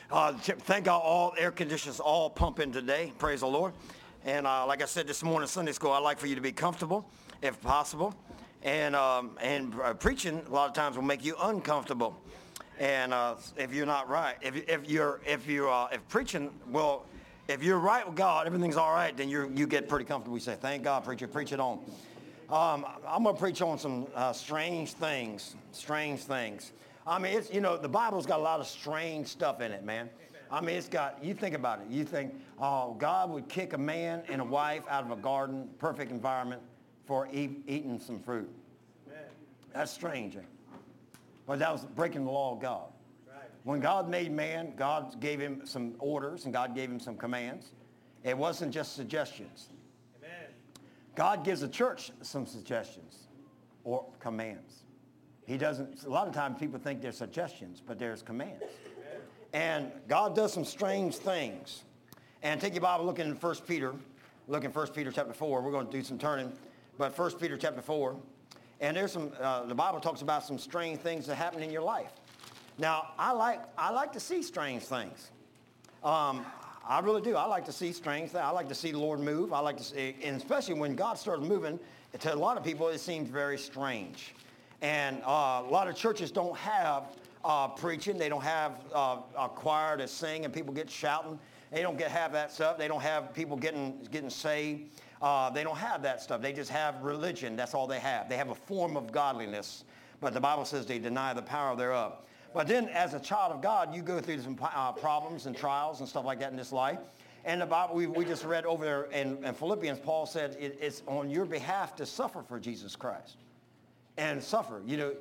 Thank God all air conditioners all pumping today. Praise the Lord. And like I said this morning, Sunday school, I'd like for you to be comfortable, if possible. And preaching a lot of times will make you uncomfortable. And if you're not right, if preaching, well, if you're right with God, everything's all right, then you get pretty comfortable. We say, thank God, preacher, preach it on. I'm going to preach on some strange things. I mean, the Bible's got a lot of strange stuff in it, man. I mean, you think about it. You think, God would kick a man and a wife out of a garden, perfect environment, for eating some fruit. That's strange. But that was breaking the law of God. When God made man, God gave him some orders and God gave him some commands. It wasn't just suggestions. God gives the church some suggestions or commands. He doesn't, a lot of times people think they're suggestions, but there's commands. And God does some strange things. And take your Bible, look in 1 Peter. Look in 1 Peter chapter 4. We're going to do some turning. But 1 Peter chapter 4. And there's some, the Bible talks about some strange things that happen in your life. Now, I like to see strange things. I really do. I like to see strange things. I like to see the Lord move. I like to see, and especially when God starts moving, to a lot of people, it seems very strange. And a lot of churches don't have preaching. They don't have a choir to sing and people get shouting. They don't have that stuff. They don't have people getting saved. They don't have that stuff. They just have religion. That's all they have. They have a form of godliness. But the Bible says they deny the power thereof. But then as a child of God, you go through some problems and trials and stuff like that in this life. And the Bible, we just read over there in Philippians, Paul said it's on your behalf to suffer for Jesus Christ. And suffer,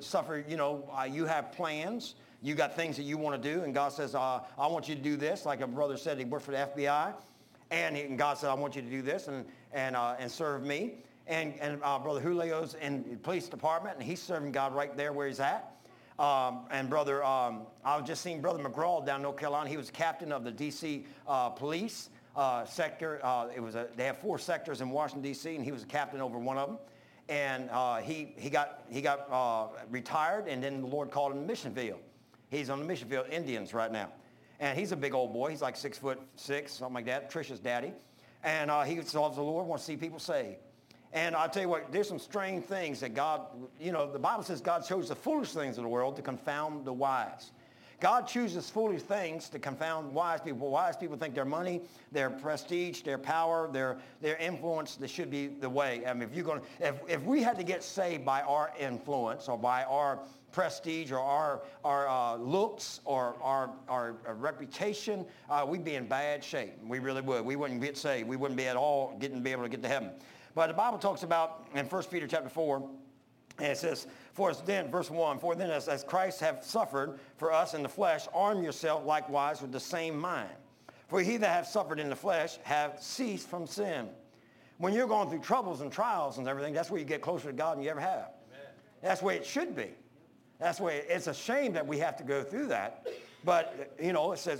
you have plans. You got things that you want to do. And God says, I want you to do this. Like a brother said, he worked for the FBI. And God said, I want you to do this and serve me. And Brother Julio's in the police department, and he's serving God right there where he's at. And brother, I was just seeing Brother McGraw down in North Carolina. He was captain of the D.C. police sector. They have 4 sectors in Washington, D.C., and he was a captain over one of them. And he got retired, and then the Lord called him to mission field. He's on the mission field, Indians right now. And he's a big old boy. He's like 6'6", something like that, Trisha's daddy. And he loves the Lord, wants to see people saved. And I'll tell you what, there's some strange things that God, the Bible says God chose the foolish things of the world to confound the wise. God chooses foolish things to confound wise people. Wise people think their money, their prestige, their power, their influence, that should be the way. I mean, if we had to get saved by our influence or by our prestige or our looks or our reputation, we'd be in bad shape. We really would. We wouldn't get saved. We wouldn't be at all be able to get to heaven. But the Bible talks about in 1 Peter chapter 4, and it says, for us then, verse 1, for then as Christ hath suffered for us in the flesh, arm yourself likewise with the same mind. For he that hath suffered in the flesh hath ceased from sin. When you're going through troubles and trials and everything, that's where you get closer to God than you ever have. Amen. That's the way it should be. That's the way it's a shame that we have to go through that. But, it says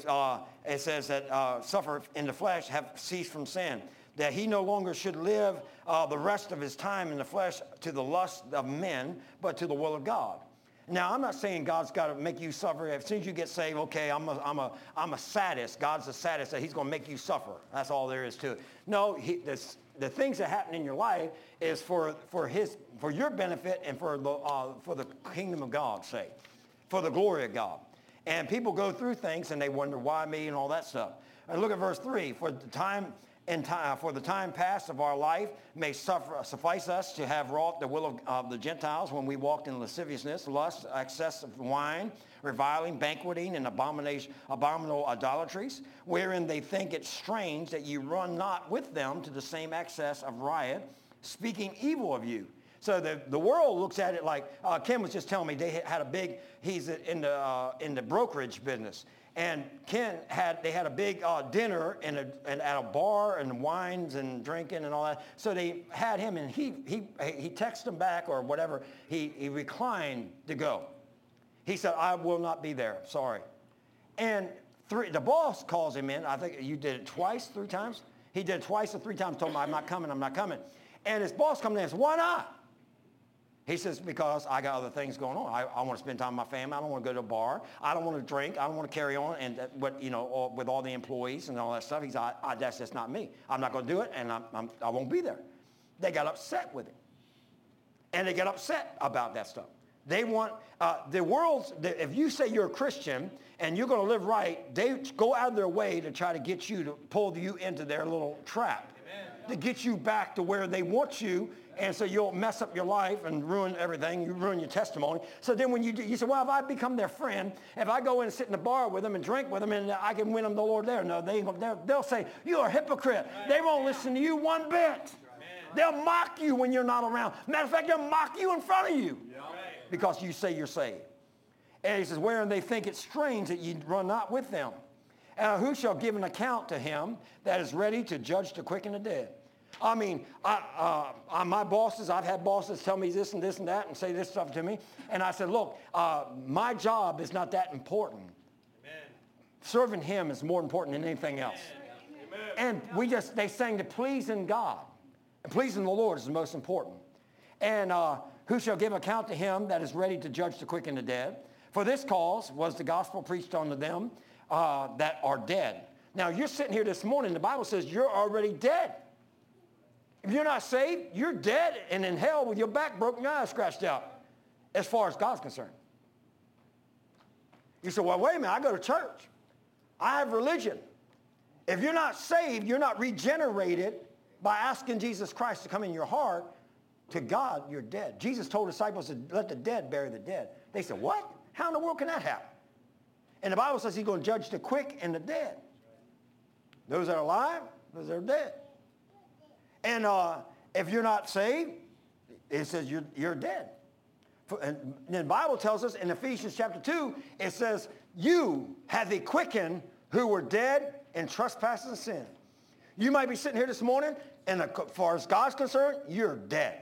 that suffer in the flesh have ceased from sin, that he no longer should live the rest of his time in the flesh to the lust of men, but to the will of God. Now, I'm not saying God's got to make you suffer. As soon as you get saved, okay, I'm a sadist. God's a sadist, that he's going to make you suffer. That's all there is to it. No, the things that happen in your life is for your benefit and for the kingdom of God's sake, for the glory of God. And people go through things and they wonder, why me, and all that stuff. And look at verse 3. For the time past of our life may suffice us to have wrought the will of the Gentiles when we walked in lasciviousness, lust, excess of wine, reviling, banqueting, and abominable idolatries, wherein they think it strange that you run not with them to the same excess of riot, speaking evil of you. So the world looks at it like, Ken was just telling me he's in the brokerage business. And Ken they had a big dinner at a bar and wines and drinking and all that. So they had him, and he texted him back or whatever. He reclined to go. He said, I will not be there. Sorry. And the boss calls him in. I think you did it 3 times. He did it twice or 3 times. Told him, I'm not coming. And his boss comes in and says, why not? He says, because I got other things going on. I want to spend time with my family. I don't want to go to a bar. I don't want to drink. I don't want to carry on and with all the employees and all that stuff. He said, that's just not me. I'm not going to do it, and I won't be there. They got upset with it. And they get upset about that stuff. They want, if you say you're a Christian and you're going to live right, they go out of their way to try to get you, to pull you into their little trap. Amen. To get you back to where they want you, and so you'll mess up your life and ruin everything. You ruin your testimony. So then when you say, well, if I become their friend, if I go in and sit in the bar with them and drink with them and I can win them the Lord there. No, they'll say, you're a hypocrite. They won't listen to you one bit. They'll mock you when you're not around. Matter of fact, they'll mock you in front of you because you say you're saved. And he says, wherein they think it strange that ye run not with them. And who shall give an account to him that is ready to judge the quick and the dead? I mean, my bosses, I've had bosses tell me this and this and that and say this stuff to me. And I said, look, my job is not that important. Amen. Serving him is more important than anything else. Amen. And they sang to pleasing God. And pleasing the Lord is the most important. And who shall give account to him that is ready to judge the quick and the dead? For this cause was the gospel preached unto them that are dead. Now, you're sitting here this morning, the Bible says you're already dead. If you're not saved, you're dead and in hell with your back broken, your eyes scratched out, as far as God's concerned. You say, well, wait a minute, I go to church. I have religion. If you're not saved, you're not regenerated by asking Jesus Christ to come in your heart, to God, you're dead. Jesus told disciples to let the dead bury the dead. They said, what? How in the world can that happen? And the Bible says he's going to judge the quick and the dead. Those that are alive, those that are dead. And if you're not saved, it says you're dead. And the Bible tells us in Ephesians chapter 2, it says, you have he quickened who were dead in trespasses and sin. You might be sitting here this morning, and as far as God's concerned, you're dead.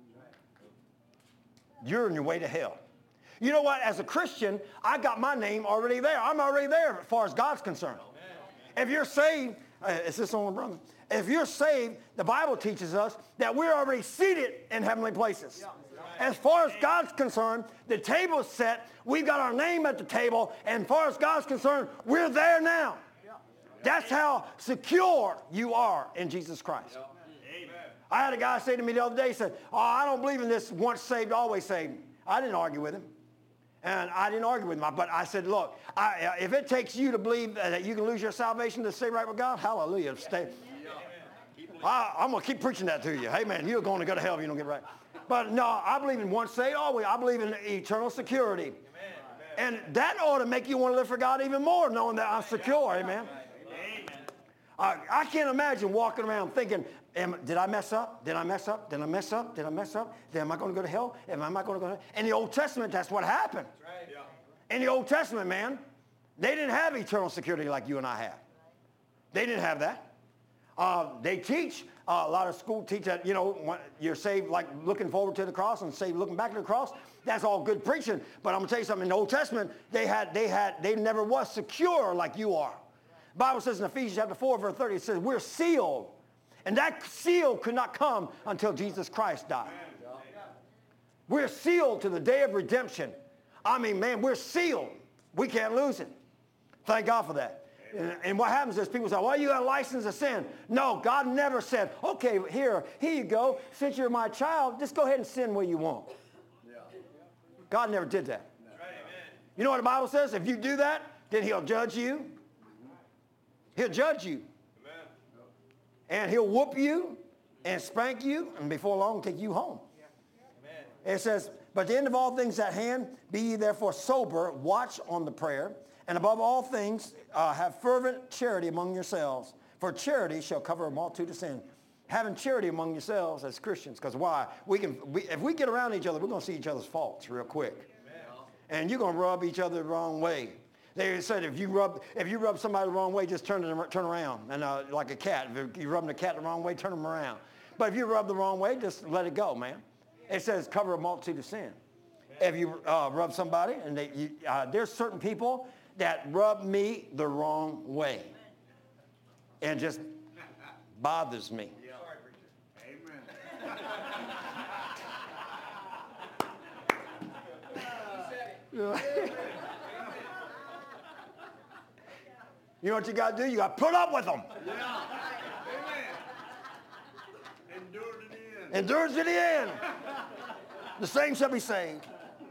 You're on your way to hell. You know what? As a Christian, I got my name already there. I'm already there as far as God's concerned. If you're saved, is this on, brother? If you're saved, the Bible teaches us that we're already seated in heavenly places. As far as God's concerned, the table's set. We've got our name at the table. And as far as God's concerned, we're there now. That's how secure you are in Jesus Christ. I had a guy say to me the other day, he said, oh, I don't believe in this once saved, always saved. I didn't argue with him. And I didn't argue with him. But I said, look, if it takes you to believe that you can lose your salvation to stay right with God, hallelujah. I'm going to keep preaching that to you. Hey, man, you're going to go to hell if you don't get right. But no, I believe in once saved, always. I believe in eternal security. And that ought to make you want to live for God even more, knowing that I'm secure. Amen. I can't imagine walking around thinking, did I mess up? Did I mess up? Did I mess up? Did I mess up? Am I going to go to hell? Am I not going to go to hell? In the Old Testament, that's what happened. That's right. Yeah. In the Old Testament, man, they didn't have eternal security like you and I have. They didn't have that. They teach, a lot of schools teach that, you're saved like looking forward to the cross and saved looking back to the cross. That's all good preaching. But I'm going to tell you something. In the Old Testament, they never was secure like you are. The Bible says in Ephesians chapter 4, verse 30, it says, we're sealed. And that seal could not come until Jesus Christ died. We're sealed to the day of redemption. I mean, man, we're sealed. We can't lose it. Thank God for that. And what happens is people say, well, you got a license to sin. No, God never said, okay, here you go. Since you're my child, just go ahead and sin where you want. God never did that. You know what the Bible says? If you do that, then he'll judge you. He'll judge you. And he'll whoop you and spank you, and before long take you home. It says, but the end of all things at hand, be ye therefore sober, watch on the prayer, and above all things have fervent charity among yourselves, for charity shall cover a multitude of sin. Having charity among yourselves as Christians, because why? If we get around each other, we're going to see each other's faults real quick. And you're going to rub each other the wrong way. They said if you rub somebody the wrong way, just turn around. And like a cat, if you're rubbing a cat the wrong way, turn them around. But if you rub the wrong way, just let it go, man. It says cover a multitude of sin. If you rub somebody, and there's certain people that rub me the wrong way. And just bothers me. You know what you got to do? You got to put up with them. Yeah. Amen. Endure to the end. Endure to the end. The same shall be saved.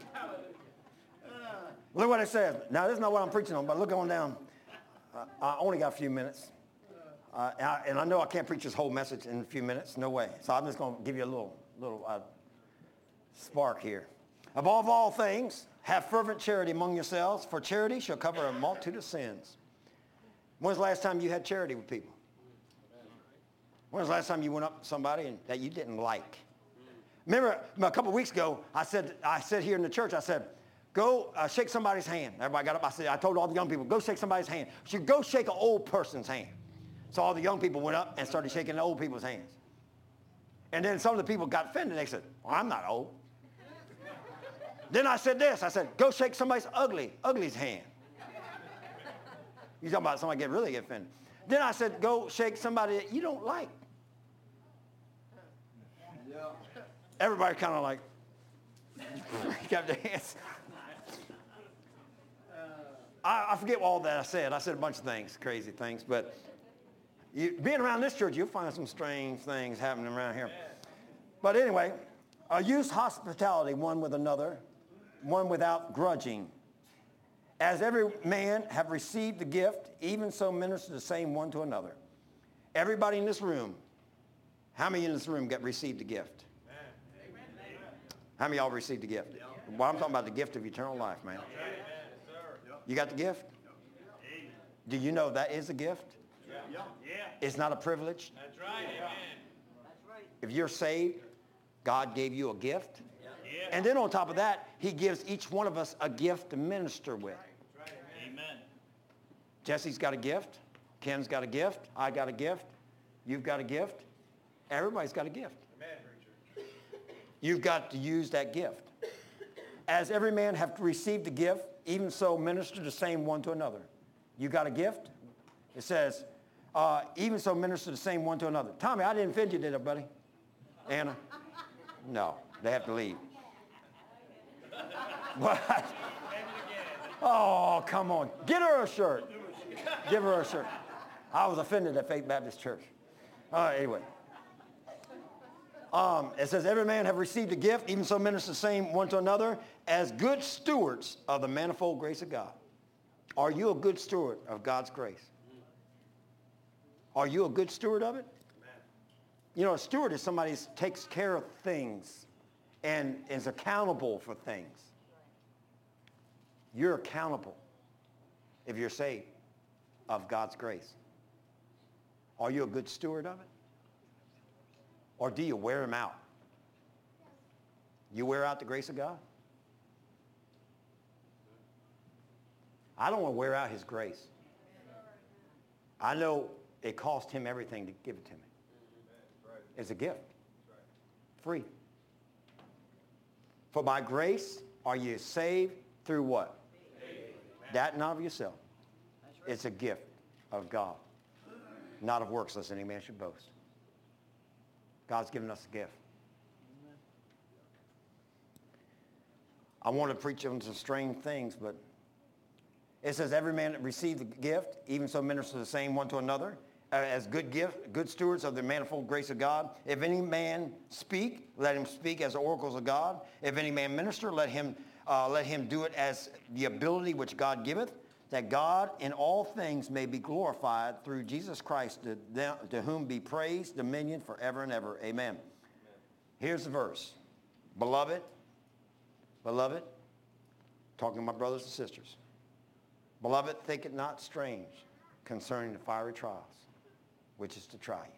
Look what it says. Now, this is not what I'm preaching on, but look on down. I only got a few minutes. And I know I can't preach this whole message in a few minutes. No way. So I'm just going to give you a little spark here. Above all things, have fervent charity among yourselves, for charity shall cover a multitude of sins. When's the last time you had charity with people? When's the last time you went up to somebody that you didn't like? Remember, a couple of weeks ago, I said here in the church, I said, go shake somebody's hand. Everybody got up. I told all the young people, go shake somebody's hand. You should go shake an old person's hand. So all the young people went up and started shaking the old people's hands. And then some of the people got offended. They said, well, I'm not old. Then I said this. I said, go shake somebody's ugly's hand. You talking about somebody really get offended. Then I said, go shake somebody that you don't like. Yeah. Everybody kind of like, kept their hands. I forget all that I said. I said a bunch of things, crazy things. But being around this church, you'll find some strange things happening around here. But anyway, use hospitality one with another, one without grudging. As every man have received the gift, even so minister the same one to another. Everybody in this room, how many in this room received the gift? Amen. How many of y'all received the gift? Well, I'm talking about the gift of eternal life, man. You got the gift? Do you know that is a gift? Yeah. It's not a privilege. That's right. Amen. If you're saved, God gave you a gift. Yeah. And then on top of that, he gives each one of us a gift to minister with. Amen. Jesse's got a gift. Ken's got a gift. I got a gift. You've got a gift. Everybody's got a gift. Amen. You've got to use that gift. As every man hath received a gift, even so minister the same one to another. You got a gift? It says, even so minister the same one to another. Tommy, I didn't offend you, did I, buddy? Anna? No, they have to leave. What? Oh, come on. Get her a shirt. Give her a shirt. I was offended at Faith Baptist Church. Anyway. It says, every man have received a gift, even so minister the same one to another, as good stewards of the manifold grace of God. Are you a good steward of God's grace? Are you a good steward of it? Amen. You know, a steward is somebody who takes care of things and is accountable for things. You're accountable, if you're saved, of God's grace. Are you a good steward of it? Or do you wear him out? You wear out the grace of God? I don't want to wear out his grace. I know it cost him everything to give it to me. It's a gift. Free. For by grace are you saved through what? That not of yourself. It's a gift of God. Not of works, lest any man should boast. God's given us a gift. I want to preach on some strange things, but it says every man that received the gift, even so minister the same one to another, as good stewards of the manifold grace of God. If any man speak, let him speak as the oracles of God. If any man minister, let him do it as the ability which God giveth, that God in all things may be glorified through Jesus Christ, to whom be praise, dominion forever and ever. Amen. Here's the verse. Beloved, talking to my brothers and sisters. Beloved, think it not strange concerning the fiery trials, which is to try you,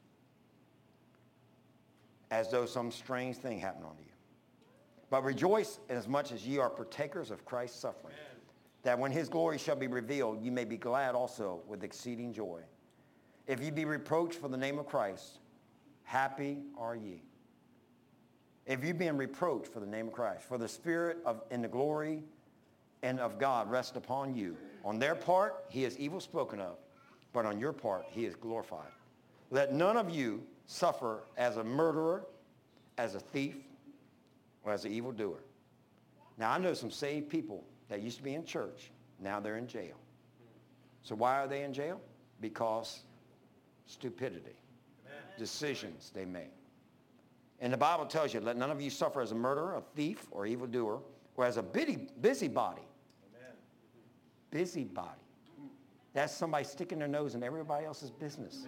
as though some strange thing happened unto you. But rejoice inasmuch as ye are partakers of Christ's suffering, that when his glory shall be revealed, ye may be glad also with exceeding joy. If ye be reproached for the name of Christ, happy are ye. If you be reproached for the name of Christ, for the Spirit and the glory and of God rest upon you. On their part, he is evil spoken of, but on your part, he is glorified. Let none of you suffer as a murderer, as a thief, or as an evildoer. Now, I know some saved people that used to be in church. Now they're in jail. So why are they in jail? Because stupidity, decisions they made. And the Bible tells you, let none of you suffer as a murderer, a thief, or evildoer, or as a busybody. Busybody. That's somebody sticking their nose in everybody else's business.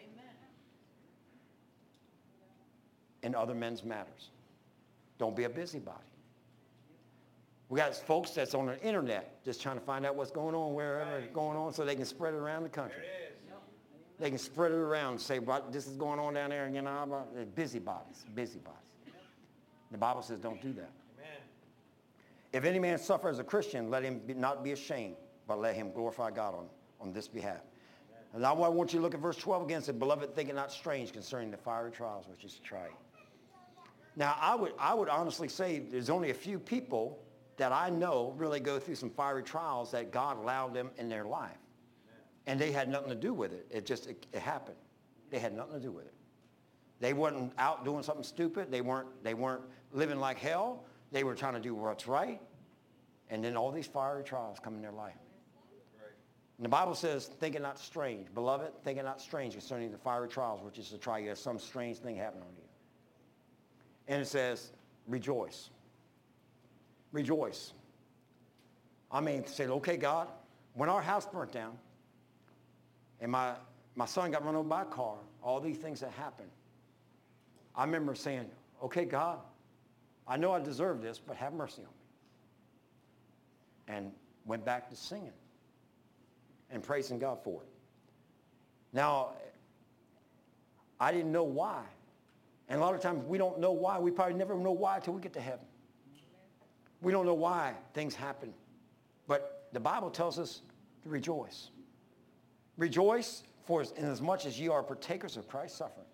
In other men's matters. Don't be a busybody. We got folks that's on the internet just trying to find out what's going on wherever it's going on so they can spread it around the country. They can spread it around and say, well, this is going on down there, you know, busybodies. The Bible says don't do that. Amen. If any man suffer as a Christian, let him not be ashamed, but let him glorify God on this behalf. Amen. And now I want you to look at verse 12 again. It said, beloved, think it not strange concerning the fiery trials which is to try you. Now, I would honestly say there's only a few people that I know really go through some fiery trials that God allowed them in their life. And they had nothing to do with it. It happened. They had nothing to do with it. They weren't out doing something stupid. They weren't living like hell. They were trying to do what's right. And then all these fiery trials come in their life. Right. And the Bible says, think it not strange. Beloved, think it not strange concerning the fiery trials, which is to try you as some strange thing happened on you. And it says, rejoice. Rejoice. I mean, say, okay, God, when our house burnt down and my son got run over by a car, all these things that happened, I remember saying, okay, God, I know I deserve this, but have mercy on me. And went back to singing and praising God for it. Now, I didn't know why. And a lot of times we don't know why. We probably never know why until we get to heaven. We don't know why things happen. But the Bible tells us to rejoice. Rejoice for as much as you are partakers of Christ's suffering.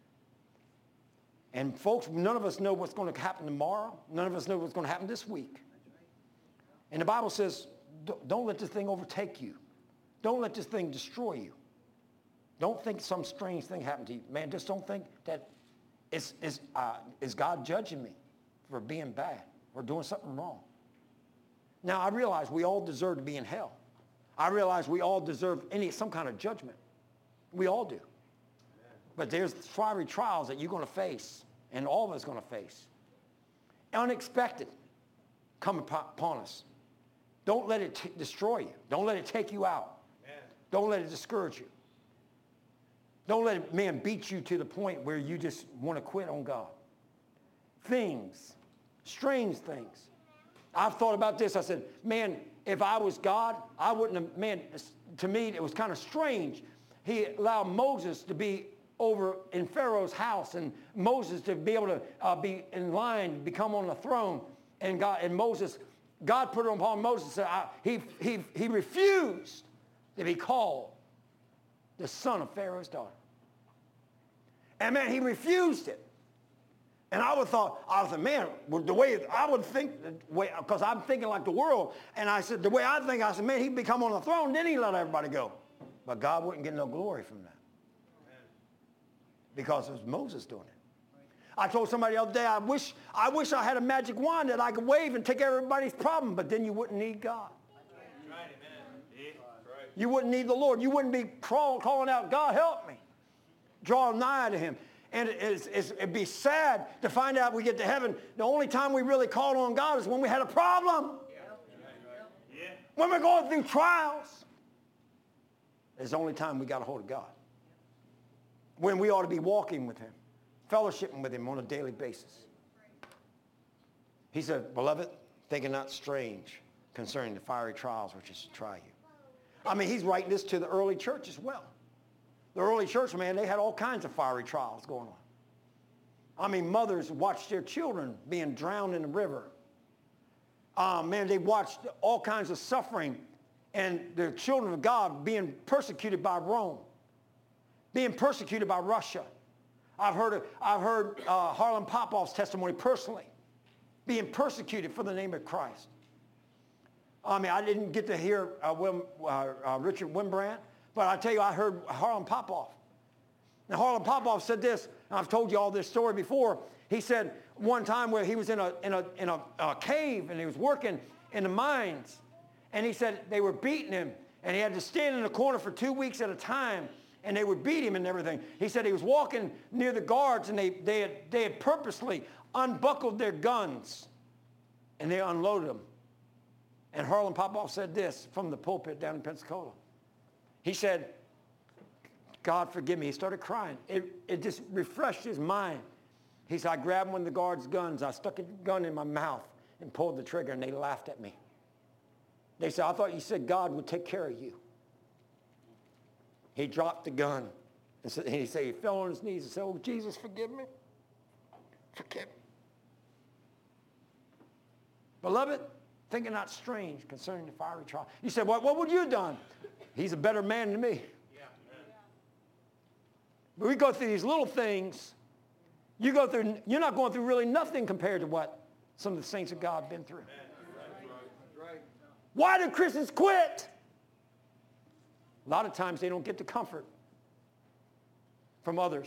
And folks, none of us know what's going to happen tomorrow. None of us know what's going to happen this week. And the Bible says, don't let this thing overtake you. Don't let this thing destroy you. Don't think some strange thing happened to you. Man, just don't think that is God judging me for being bad or doing something wrong. Now, I realize we all deserve to be in hell. I realize we all deserve some kind of judgment. We all do. But there's fiery trials that you're going to face, and all of us are going to face. Unexpected come upon us. Don't let it destroy you. Don't let it take you out. Amen. Don't let it discourage you. Don't let it, man, beat you to the point where you just want to quit on God. Things, strange things. I've thought about this. I said, man, if I was God, I wouldn't have, man, to me, it was kind of strange. He allowed Moses to be over in Pharaoh's house and Moses to be able to be in line, become on the throne. And God put it upon Moses. He refused to be called the son of Pharaoh's daughter. And man, he refused it. And I was man, the way I would think, because I'm thinking like the world, and I said, the way I think, I said, man, he'd become on the throne, then he let everybody go. But God wouldn't get no glory from that. Because it was Moses doing it. I told somebody the other day, I wish I had a magic wand that I could wave and take everybody's problem, but then you wouldn't need God. That's right, amen. You wouldn't need the Lord. You wouldn't be calling out, God, help me. Draw nigh to him. And it'd be sad to find out we get to heaven. The only time we really called on God is when we had a problem. Yeah. When we're going through trials. It's the only time we got a hold of God. When we ought to be walking with him, fellowshipping with him on a daily basis. He said, beloved, think it not strange concerning the fiery trials which is to try you. I mean, he's writing this to the early church as well. The early church, man, they had all kinds of fiery trials going on. I mean, mothers watched their children being drowned in the river. Man, they watched all kinds of suffering and the children of God being persecuted by Rome, being persecuted by Russia. I've heard Harlan Popoff's testimony personally, being persecuted for the name of Christ. I mean, I didn't get to hear Richard Wimbrand, but I tell you, I heard Harlan Popoff. Now, Harlan Popoff said this, and I've told you all this story before. He said, one time where he was in a cave and he was working in the mines. And he said they were beating him. And he had to stand in the corner for 2 weeks at a time. And they would beat him and everything. He said he was walking near the guards and they had purposely unbuckled their guns. And they unloaded them. And Harlan Popoff said this from the pulpit down in Pensacola. He said, God forgive me. He started crying. It just refreshed his mind. He said, I grabbed one of the guards' guns. I stuck a gun in my mouth and pulled the trigger, and they laughed at me. They said, I thought you said God would take care of you. He dropped the gun. And he said he fell on his knees and said, oh, Jesus, forgive me. Forgive me. Beloved, think it not strange concerning the fiery trial. You said, what would you have done? He's a better man than me. Yeah. But we go through these little things. You're not going through really nothing compared to what some of the saints of God have been through. Right. Why do Christians quit? A lot of times they don't get the comfort from other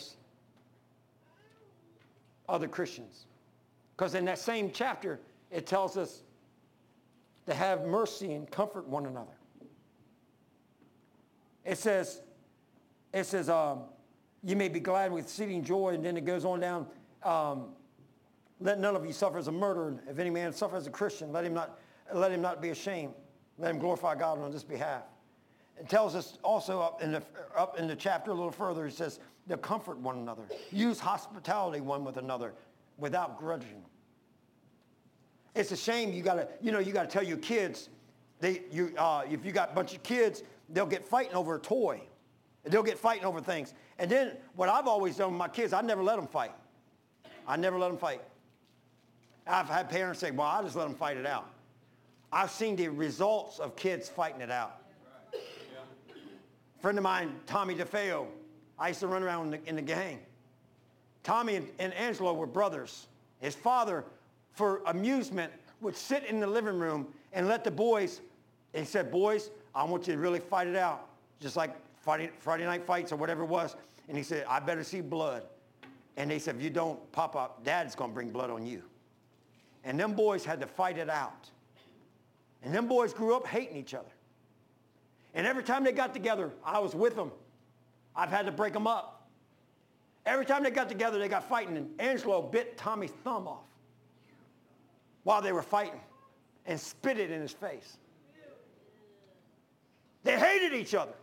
Christians. Because in that same chapter, it tells us to have mercy and comfort one another. It says, you may be glad with exceeding joy, and then it goes on down, let none of you suffer as a murderer. If any man suffer as a Christian, let him not be ashamed. Let him glorify God on this behalf. It tells us also up in the chapter a little further, it says, to comfort one another. Use hospitality one with another without grudging. It's a shame you gotta tell your kids, if you got a bunch of kids, they'll get fighting over a toy. They'll get fighting over things. And then what I've always done with my kids, I never let them fight. I never let them fight. I've had parents say, well, I just let them fight it out. I've seen the results of kids fighting it out. A friend of mine, Tommy DeFeo, I used to run around in the gang. Tommy and Angelo were brothers. His father, for amusement, would sit in the living room and let the boys, and he said, boys, I want you to really fight it out, just like Friday night fights or whatever it was. And he said, I better see blood. And they said, if you don't, Papa, Dad's going to bring blood on you. And them boys had to fight it out. And them boys grew up hating each other. And every time they got together, I was with them. I've had to break them up. Every time they got together, they got fighting. And Angelo bit Tommy's thumb off while they were fighting and spit it in his face. They hated each other.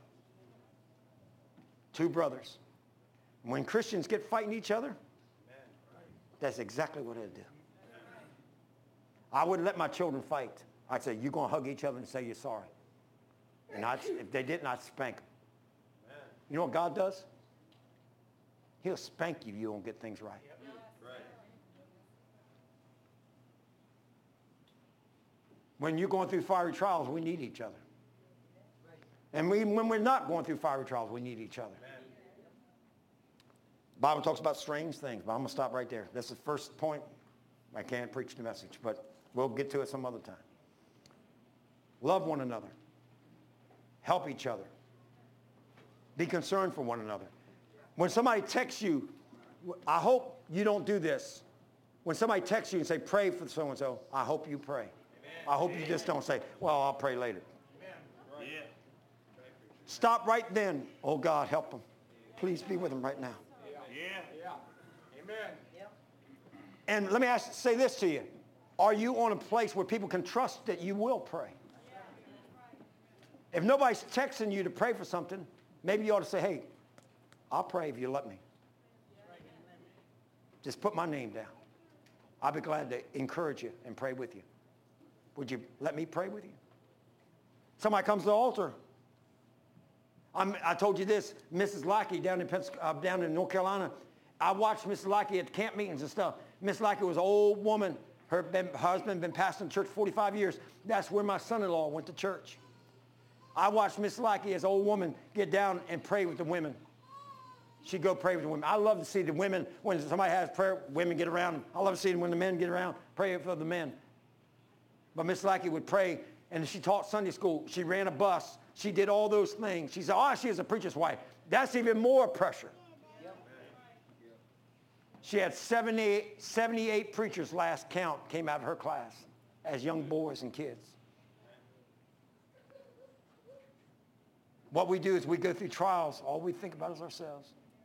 Two brothers. When Christians get fighting each other, that's exactly what it'd do. I wouldn't let my children fight. I'd say, you're going to hug each other and say you're sorry. And if they didn't, I'd spank them. You know what God does? He'll spank you if you don't get things right. When you're going through fiery trials, we need each other. And when we're not going through fiery trials, we need each other. The Bible talks about strange things, but I'm going to stop right there. That's the first point. I can't preach the message, but we'll get to it some other time. Love one another. Help each other. Be concerned for one another. When somebody texts you, I hope you don't do this. When somebody texts you and say, pray for so-and-so, I hope you pray. Amen. I hope you just don't say, well, I'll pray later. Right. Yeah. Stop right then. Oh, God, help them. Please be with them right now. Yeah. Amen. And let me say this to you. Are you on a place where people can trust that you will pray? If nobody's texting you to pray for something, maybe you ought to say, hey, I'll pray if you let me. Just put my name down. I'll be glad to encourage you and pray with you. Would you let me pray with you? Somebody comes to the altar. I told you this, Mrs. Lackey down in North Carolina. I watched Mrs. Lackey at camp meetings and stuff. Miss Lackey was an old woman. Her husband had been pastoring the church 45 years. That's where my son-in-law went to church. I watched Miss Lackey as an old woman get down and pray with the women. She'd go pray with the women. I love to see the women, when somebody has prayer, women get around. I love to see when the men get around, pray for the men. But Miss Lackey would pray, and she taught Sunday school. She ran a bus. She did all those things. She said, she is a preacher's wife. That's even more pressure. She had 78 preachers last count came out of her class as young boys and kids. What we do is we go through trials. All we think about is ourselves.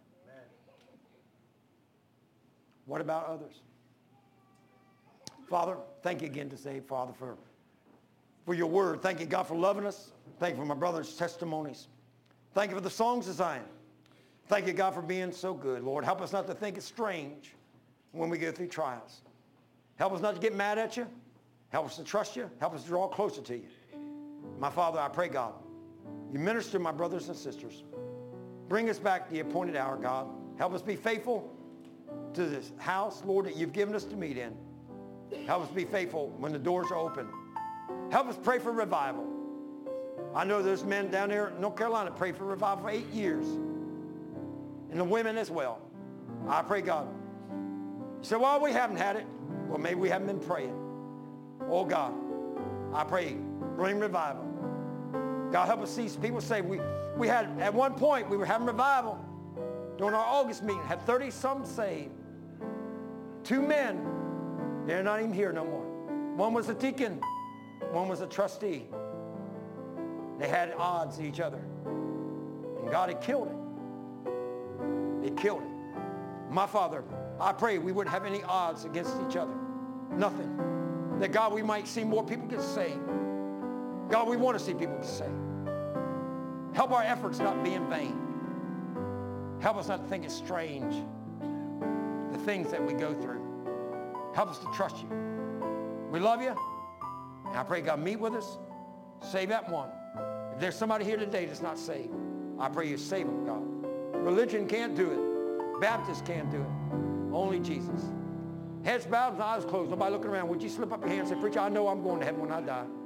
What about others? Father, thank you again today, Father, for your word. Thank you, God, for loving us. Thank you for my brother's testimonies. Thank you for the songs of Zion. Thank you, God, for being so good. Lord, help us not to think it's strange when we go through trials. Help us not to get mad at you. Help us to trust you. Help us to draw closer to you. My Father, I pray, God, you minister to my brothers and sisters. Bring us back to the appointed hour, God. Help us be faithful to this house, Lord, that you've given us to meet in. Help us be faithful when the doors are open. Help us pray for revival. I know there's men down there in North Carolina pray for revival for 8 years. And the women as well. I pray, God. You say, well, we haven't had it. Well, maybe we haven't been praying. Oh, God, I pray, bring revival. God, help us see people say, we had, at one point, we were having revival. During our August meeting, had 30-some saved. 2 men, they're not even here no more. One was a deacon, one was a trustee. They had odds to each other. And God had killed it. It killed it. My Father, I pray we wouldn't have any odds against each other. Nothing. That, God, we might see more people get saved. God, we want to see people get saved. Help our efforts not be in vain. Help us not to think it's strange, the things that we go through. Help us to trust you. We love you. And I pray, God, meet with us. Save that one. If there's somebody here today that's not saved, I pray you save them, God. Religion can't do it. Baptists can't do it. Only Jesus. Heads bowed and eyes closed. Nobody looking around. Would you slip up your hand and say, preacher, I know I'm going to heaven when I die.